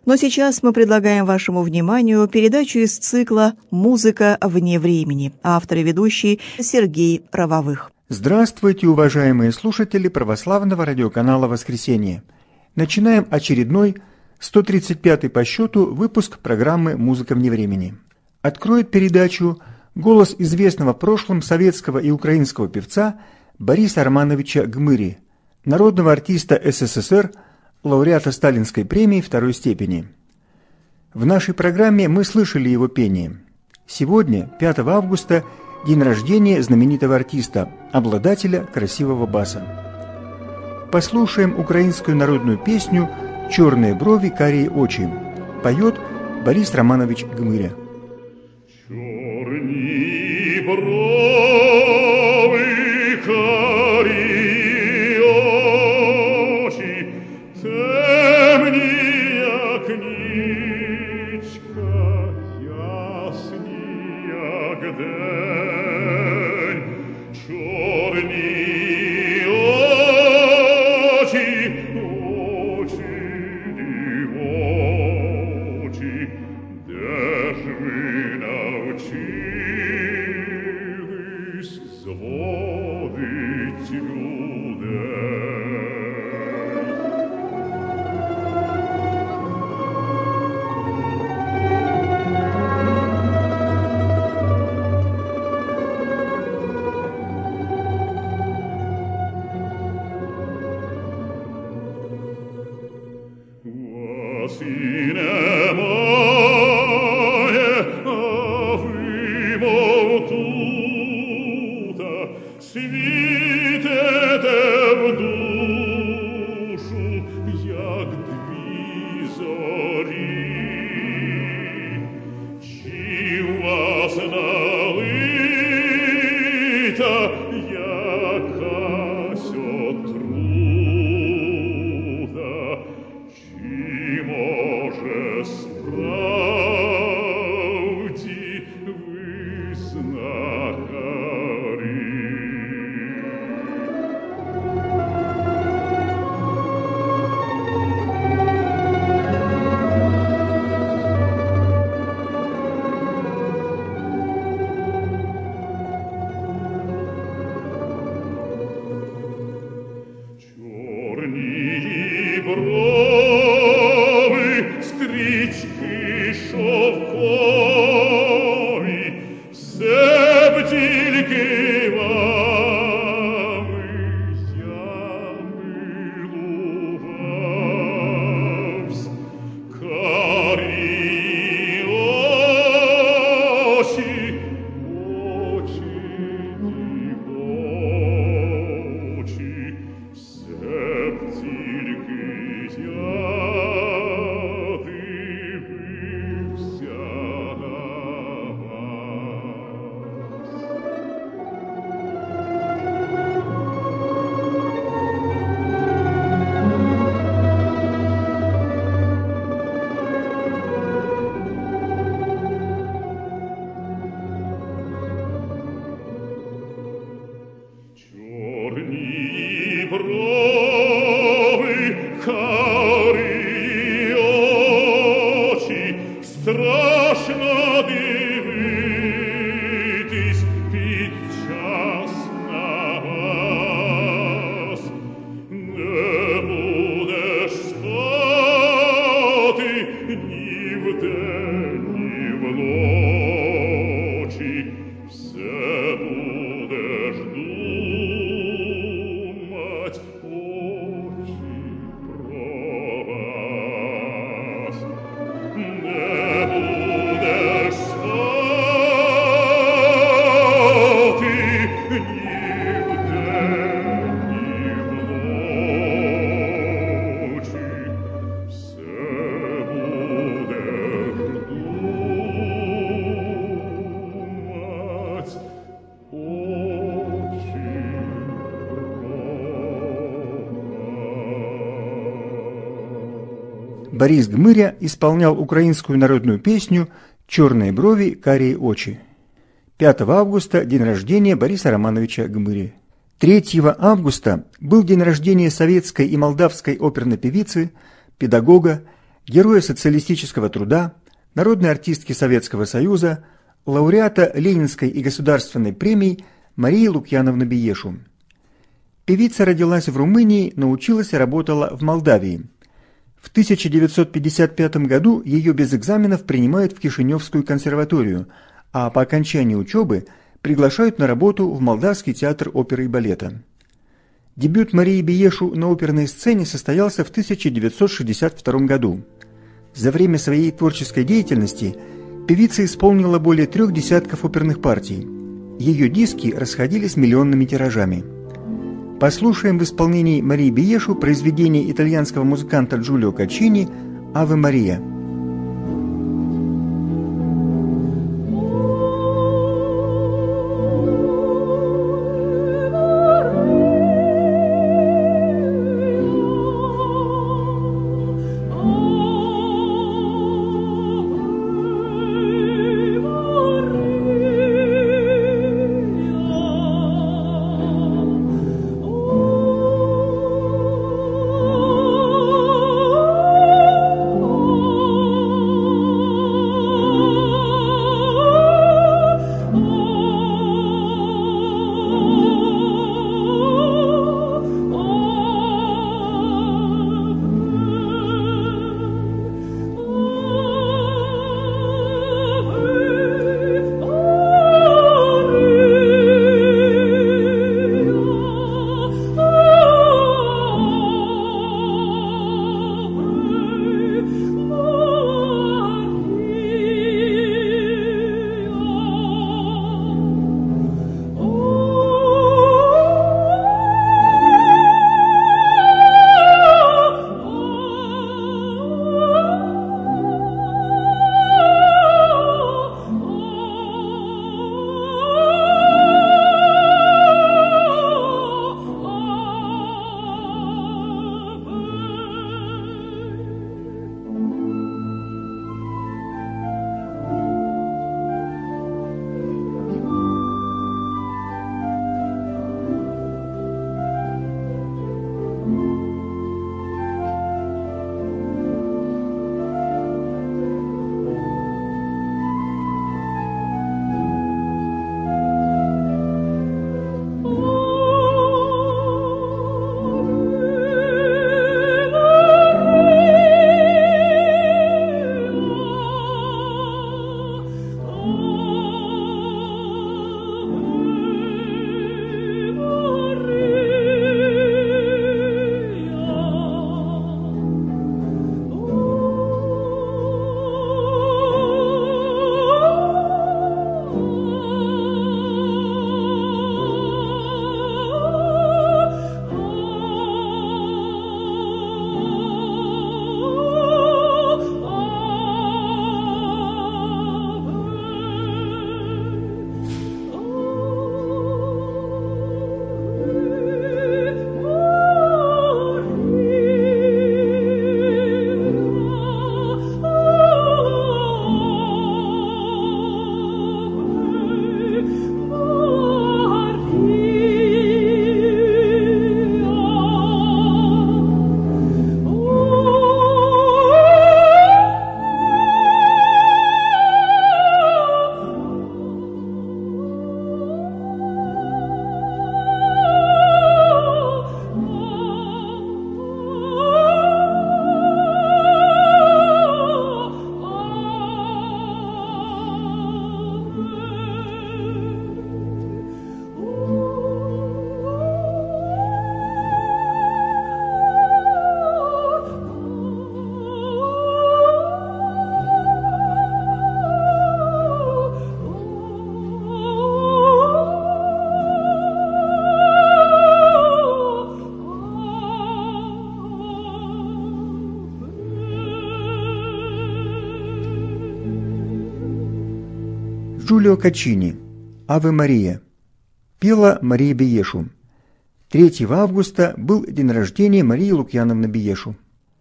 Но сейчас мы предлагаем вашему вниманию передачу из цикла «Музыка вне времени», автор и ведущий Сергей Правовых. Здравствуйте, уважаемые слушатели православного радиоканала «Воскресенье». Начинаем очередной, 135-й по счету, выпуск программы «Музыка вне времени». Откроет передачу голос известного в прошлом советского и украинского певца Бориса Романовича Гмыри, народного артиста СССР, лауреата Сталинской премии второй степени. В нашей программе мы слышали его пение. Сегодня, 5 августа, день рождения знаменитого артиста, обладателя красивого баса. Послушаем украинскую народную песню «Черные брови, карие очи». Поет Борис Романович Гмыря. Черные брови, карие очи, темнія книжка, ясні, як день. Чорні очі, очі дівочі, де ж ви навчились зводить людей? Вас і немає, а ви, мов тута, світите в душу, як дві зорі. Чи в вас налита якась отрута? Чи, може, справді ви знахарі? Чорні брови, стрічки шовкові, все б тільки вами я милувавсь. Карі очі, очі дівочі, все б тільки я дивився на вас. Чорні брови, карі очі, страшно дивитись під час на вас. Не будеш спати ні вдень, ні вночі, все будеш думать очі про вас. Не будеш спати ні вдень, ні вночі, все будеш думать очі Борис Гмыря исполнял украинскую народную песню «Черные брови, карие очи». 5 августа – день рождения Бориса Романовича Гмыри. 3 августа был день рождения советской и молдавской оперной певицы, педагога, Героя социалистического труда, народной артистки Советского Союза, лауреата Ленинской и Государственной премий Марии Лукьяновны Биешу. Певица родилась в Румынии, но училась и работала в Молдавии. В 1955 году ее без экзаменов принимают в Кишиневскую консерваторию, а по окончании учебы приглашают на работу в Молдавский театр оперы и балета. Дебют Марии Биешу на оперной сцене состоялся в 1962 году. За время своей творческой деятельности певица исполнила более 3 десятков оперных партий. Ее диски расходились миллионными тиражами. Послушаем в исполнении Марии Биешу произведение итальянского музыканта Джулио Каччини «Аве Мария». Джулио Каччини «Аве Мария» пела Мария Биешу. 3 августа был день рождения Марии Лукьяновны Биешу.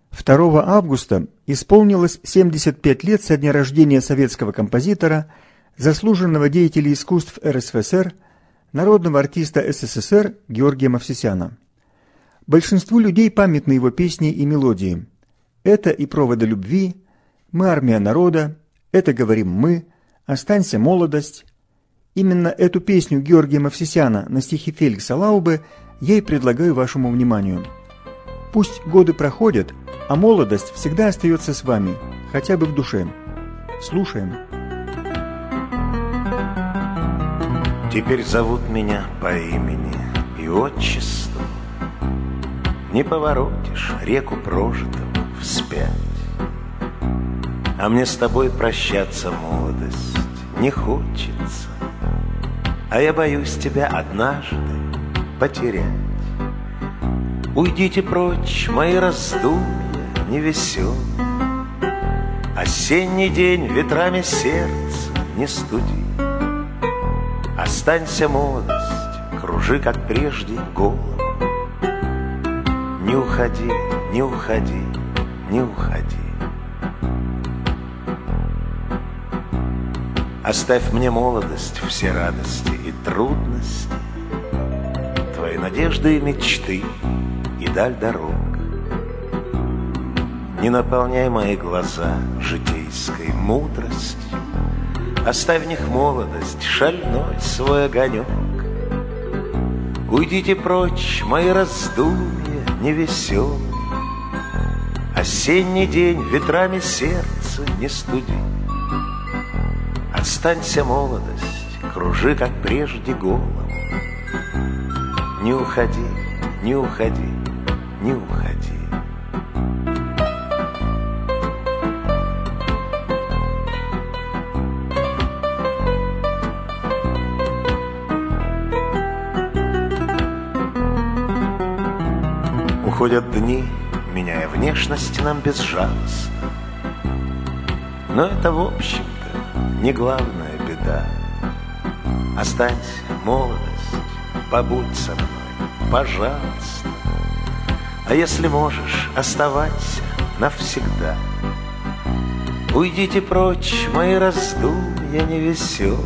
2 августа исполнилось 75 лет со дня рождения советского композитора, заслуженного деятеля искусств РСФСР, народного артиста СССР Георгия Мовсисяна. Большинству людей памятны его песни и мелодии. Это и проводы любви, мы армия народа, это говорим мы, останься молодость. Именно эту песню Георгия Мовсисяна на стихи Феликса Лаубе я и предлагаю вашему вниманию. Пусть годы проходят, а молодость всегда остается с вами, хотя бы в душе. Слушаем. Теперь зовут меня по имени и отчеству. Не поворотишь реку прожитого вспять. А мне с тобой прощаться, молодость, не хочется. А я боюсь тебя однажды потерять. Уйдите прочь, мои раздумья невеселые. Осенний день ветрами сердце не студи. Останься, молодость, кружи, как прежде, голову. Не уходи, не уходи, не уходи. Оставь мне, молодость, все радости и трудности, твои надежды и мечты и даль дорог. Не наполняй мои глаза житейской мудростью, оставь в них, молодость, шальной свой огонек. Уйдите прочь, мои раздумья невеселые. Осенний день ветрами сердце не студи. Останься, молодость, кружи, как прежде, голову. Не уходи, не уходи, не уходи. Уходят дни, меняя внешность нам безжалостно. Но это, в общем-то, не главная беда. Останься, молодость, побудь со мной, пожалуйста. А если можешь, оставайся навсегда. Уйдите прочь, мои раздумья невеселые.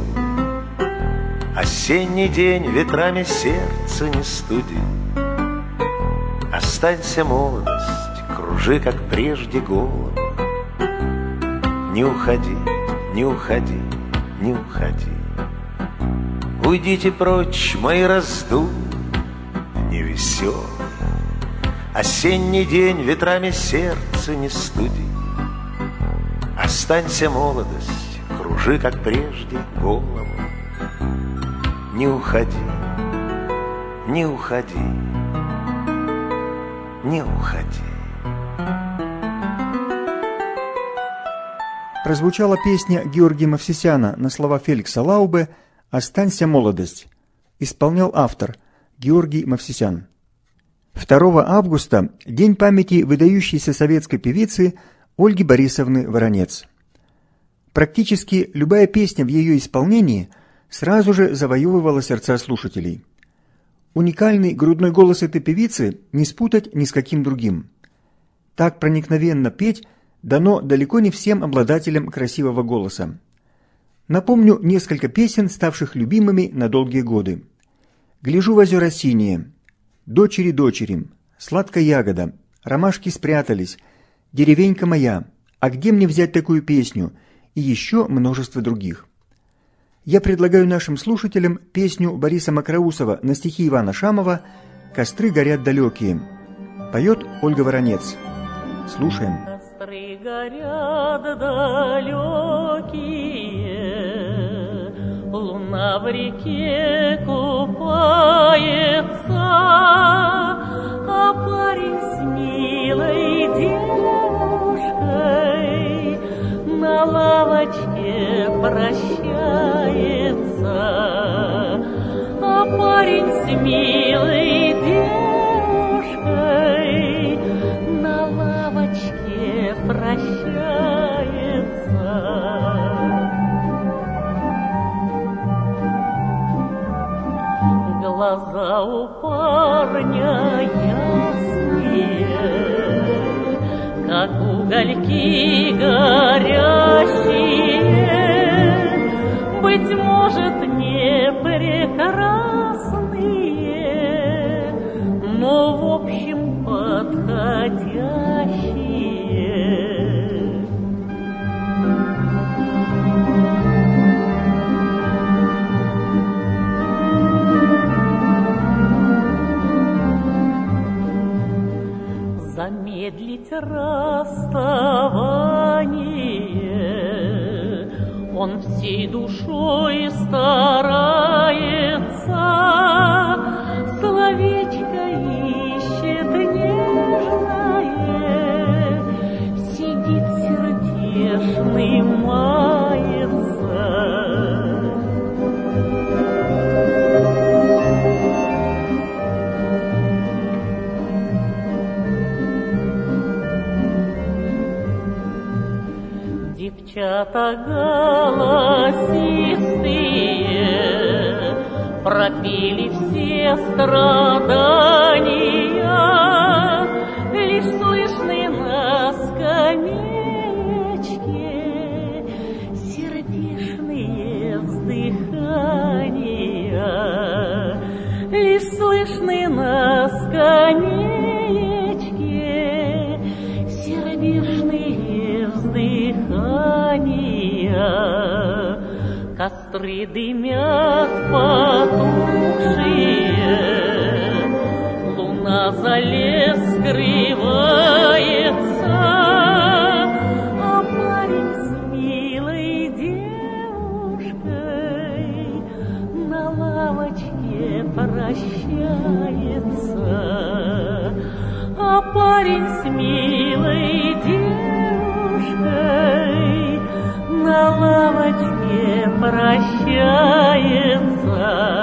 Осенний день ветрами сердце не студи. Останься, молодость, кружи, как прежде, голову. Не уходи, не уходи, не уходи. Уйдите прочь, мои раздумья невеселые. Осенний день ветрами сердце не студи. Останься, молодость, кружи, как прежде, голову. Не уходи, не уходи, не уходи. Прозвучала песня Георгия Мовсисяна на слова Феликса Лаубе «Останься, молодость». Исполнял автор Георгий Мовсисян. 2 августа – день памяти выдающейся советской певицы Ольги Борисовны Воронец. Практически любая песня в ее исполнении сразу же завоевывала сердца слушателей. Уникальный грудной голос этой певицы не спутать ни с каким другим. Так проникновенно петь дано далеко не всем обладателям красивого голоса. Напомню несколько песен, ставших любимыми на долгие годы. «Гляжу в озера синие», «Дочери, дочери», «Сладкая ягода», «Ромашки спрятались», «Деревенька моя», «А где мне взять такую песню?» и еще множество других. Я предлагаю нашим слушателям песню Бориса Мокроусова на стихи Ивана Шамова «Костры горят далекие». Поет Ольга Воронец. Слушаем. Костры горят далекие, луна в реке купается, а парень с милой девушкой на лавочке прощается, а парень с милой девушкой на лавочке прощается. Глаза у парня ясные, как угольки горящие, быть может, не прекрасные, но в общем подходящие. Он всей душой старается, словечко ищет нежное, сидит сердечный, мается. Девчата голосистые пропели все страдания, лишь слышны на скамеечке сердечные вздыхания, лишь слышны на скамеечке сердечные вздыхания. Костры дымят потухшие, луна за лес скрывается, а парень с милой девушкой на лавочке прощается, а парень с милой девушкой на лавочке прощается.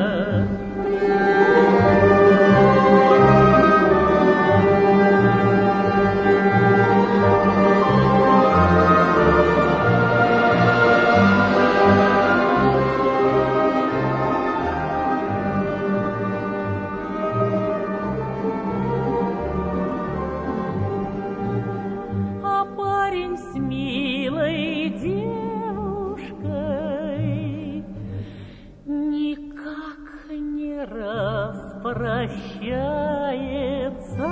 А парень с милой девушкой никак не распрощается.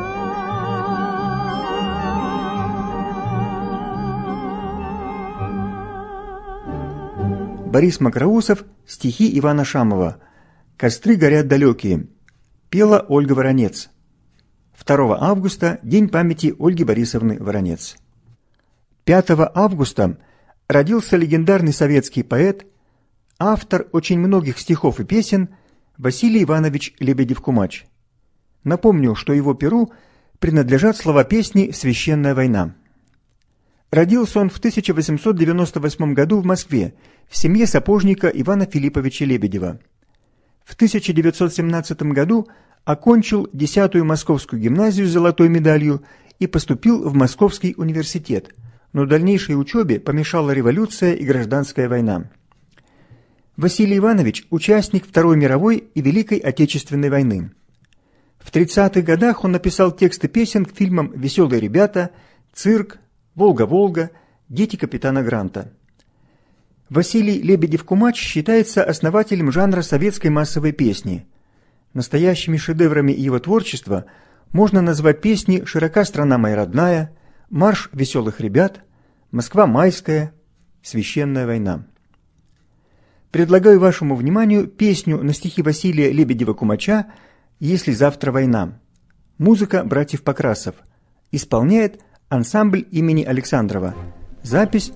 Борис Мокроусов, стихи Ивана Шамова. «Костры горят далекие». Пела Ольга Воронец. 2 августа – День памяти Ольги Борисовны Воронец. 5 августа родился легендарный советский поэт, автор очень многих стихов и песен Василий Иванович Лебедев-Кумач. Напомню, что его перу принадлежат слова песни «Священная война». Родился он в 1898 году в Москве в семье сапожника Ивана Филипповича Лебедева. В 1917 году окончил 10-ю Московскую гимназию с золотой медалью и поступил в Московский университет, но дальнейшей учебе помешала революция и гражданская война. Василий Иванович – участник Второй мировой и Великой Отечественной войны. В 30-х годах он написал тексты песен к фильмам «Веселые ребята», «Цирк», «Волга-Волга», «Дети капитана Гранта». Василий Лебедев-Кумач считается основателем жанра советской массовой песни. Настоящими шедеврами его творчества можно назвать песни «Широка страна моя родная», «Марш веселых ребят», «Москва майская», «Священная война». Предлагаю вашему вниманию песню на стихи Василия Лебедева-Кумача «Если завтра война». Музыка братьев Покрасов. Исполняет ансамбль имени Александрова. Запись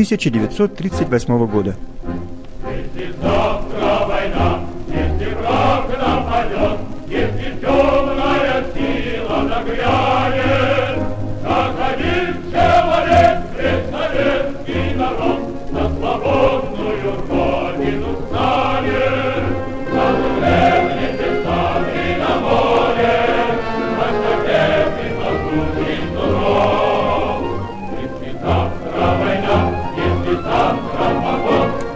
1938 года. Если завтра война, если враг нападет, если темная сила нагрянет, как один человек весь советский народ на свободную родину станет, на земле, в небесах и на море, на шагах и послушный суров. Если завтра война, если завтра поход,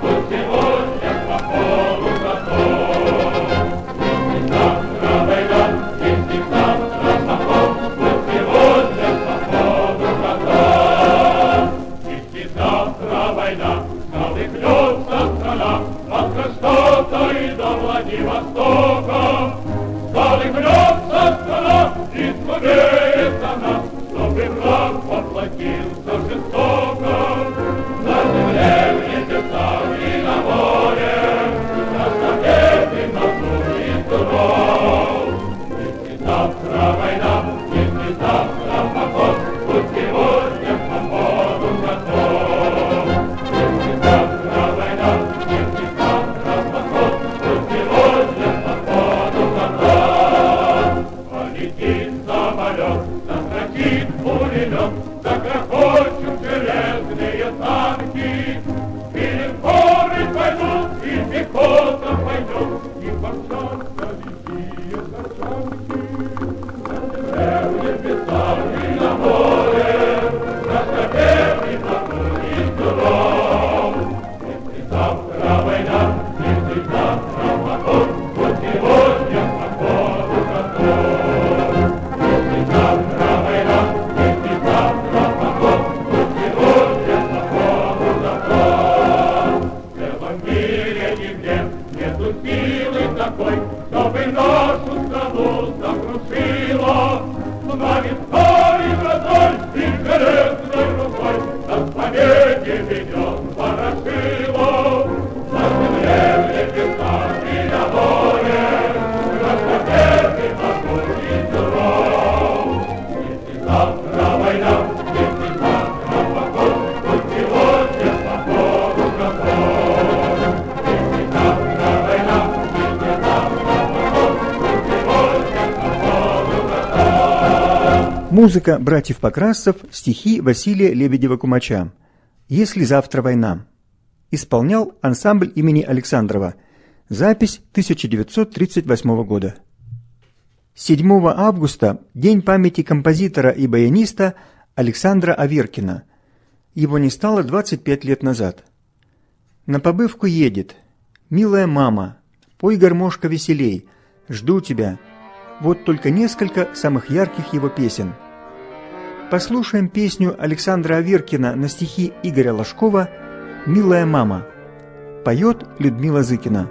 Музыка братьев Покрасцев, стихи Василия Лебедева-Кумача. «Если завтра война». Исполнял ансамбль имени Александрова. Запись 1938 года. 7 августа – день памяти композитора и баяниста Александра Аверкина. Его не стало 25 лет назад. На побывку едет. «Милая мама, пой, гармошка, веселей, жду тебя». Вот только несколько самых ярких его песен. Послушаем песню Александра Аверкина на стихи Игоря Ложкова «Милая мама». Поет Людмила Зыкина.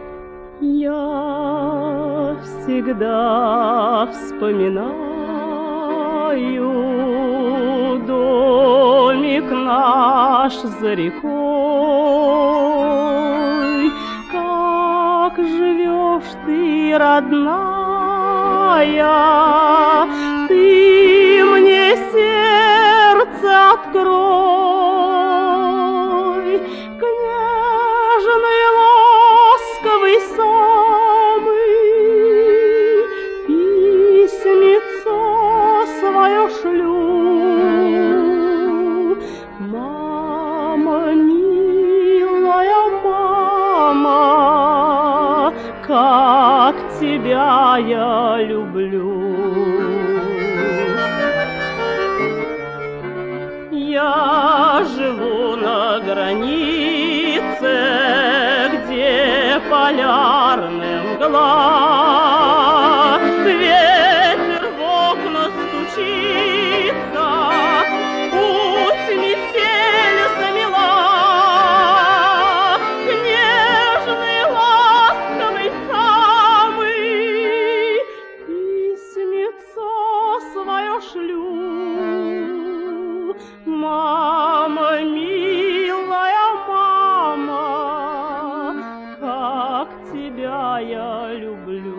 Я всегда вспоминаю домик наш за рекой, как живешь ты, родная, ты мне сердце открой, к нежной ласковой самой письмецо свое шлю. Мама, милая мама, как тебя я люблю. Я живу на границе, где полярная мгла, ветер в окна стучится, путь метель замела, к нежной ласковой самой письмецо свое шлю. Мама, милая мама, как тебя я люблю.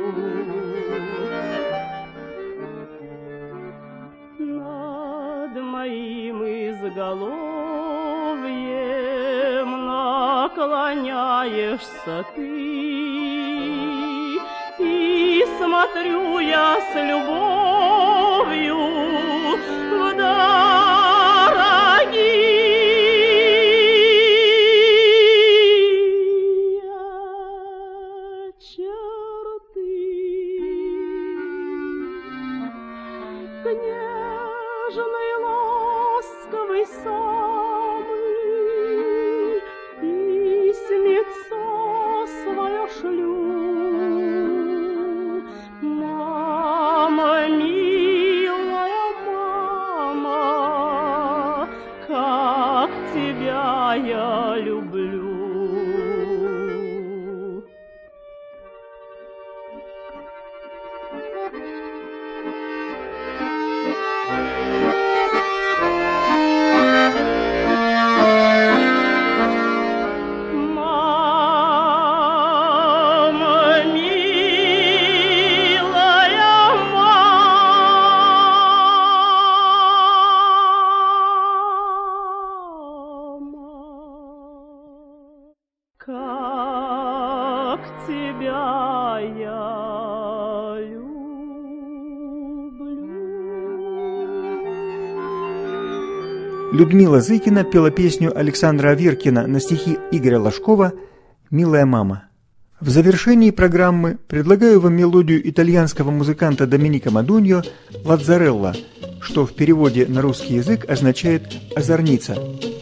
Над моим изголовьем наклоняешься ты, и смотрю я с любовью вдаль. Я люблю. Как тебя я люблю. Людмила Зыкина пела песню Александра Аверкина на стихи Игоря Ложкова «Милая мама». В завершении программы предлагаю вам мелодию итальянского музыканта Доминика Модуньо «Лаззарелла», что в переводе на русский язык означает «озорница».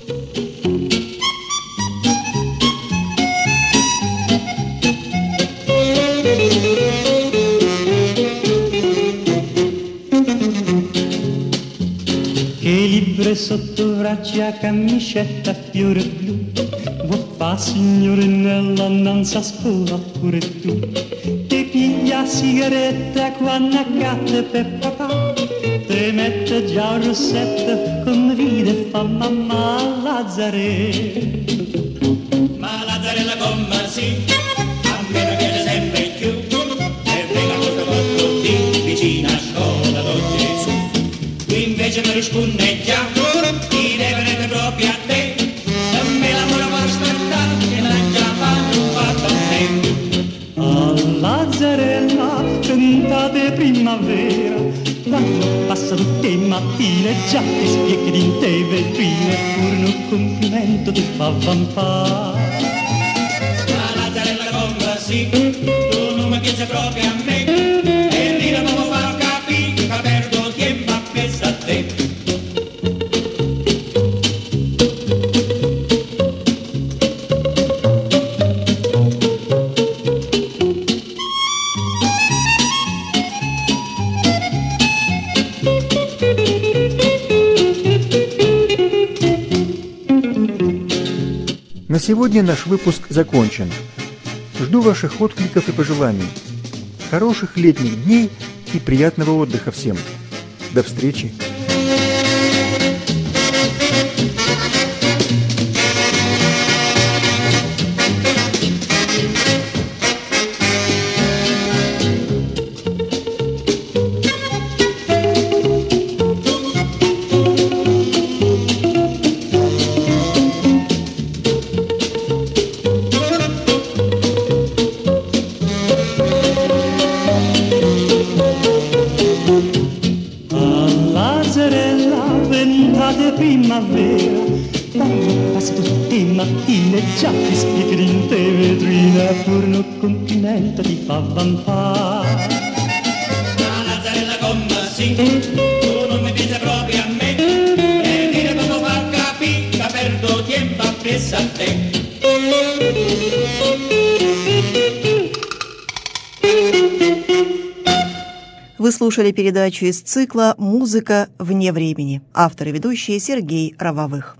Che libre sotto braccia, camicetta, fiore blu, vuoi fa signorinella, non sa sposa pure tu. Ti piglia sigaretta quando accade per papà, te mette già un rossetto, condivide e fa mamma Lazzarella. Ma Lazzarella come sì, a me non viene sempre più, e venga questo fatto di vicina a scuola do Gesù. Invece mi rispondeggia, ti deve rendere proprio a te, e me l'amore va a aspettare, che l'ha già fatto a te. A Lazzarella, cantate primavera, quando passa giacche, spicchi di te, vetrine, pur un complimento ti fa vampare. Ma la zarella gomma sì, tu non mi piace proprio a me, e dire come farò capire, ma perdo tempo a pensa a te. На сегодня наш выпуск закончен. Жду ваших откликов и пожеланий. Хороших летних дней и приятного отдыха всем. До встречи! Primavera, quando passi tutte mattine, già ti spieghi in te vetrina, pur un complimento ti fa vampare. Ma la zarella gomma sì, tu non mi piace proprio a me, e dire come fa capire, ma perdo tempo a pensa a te. Вы слушали передачу из цикла «Музыка вне времени». Автор и ведущий Сергей Равовых.